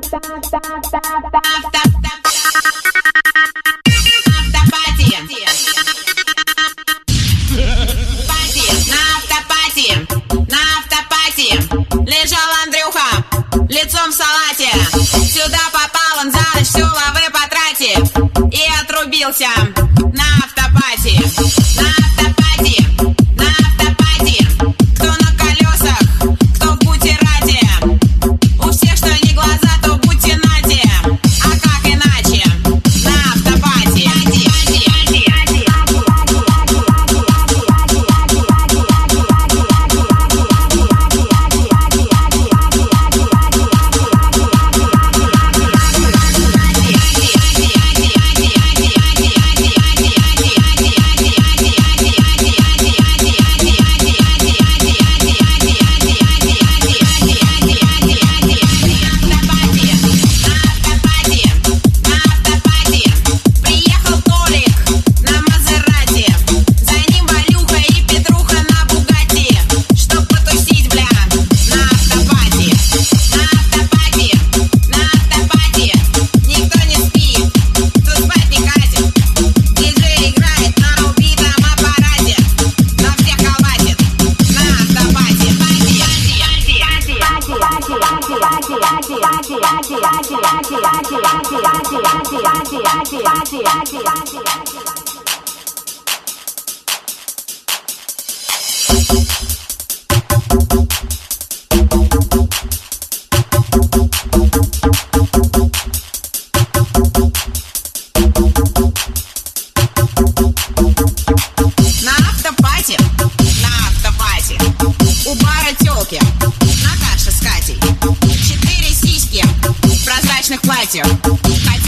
Лежал Андрюха лицом в салате. Сюда попал он за ночь, всю лавы потратив, и отрубился на автопати. На автопати, на автопати. Кто на колесах, кто в бутерате. У всех что ни глаза, то будьте нате. А как иначе? На автопати. У бара тёлки Наташа с Катей. 4 сиськи в прозрачных платьях.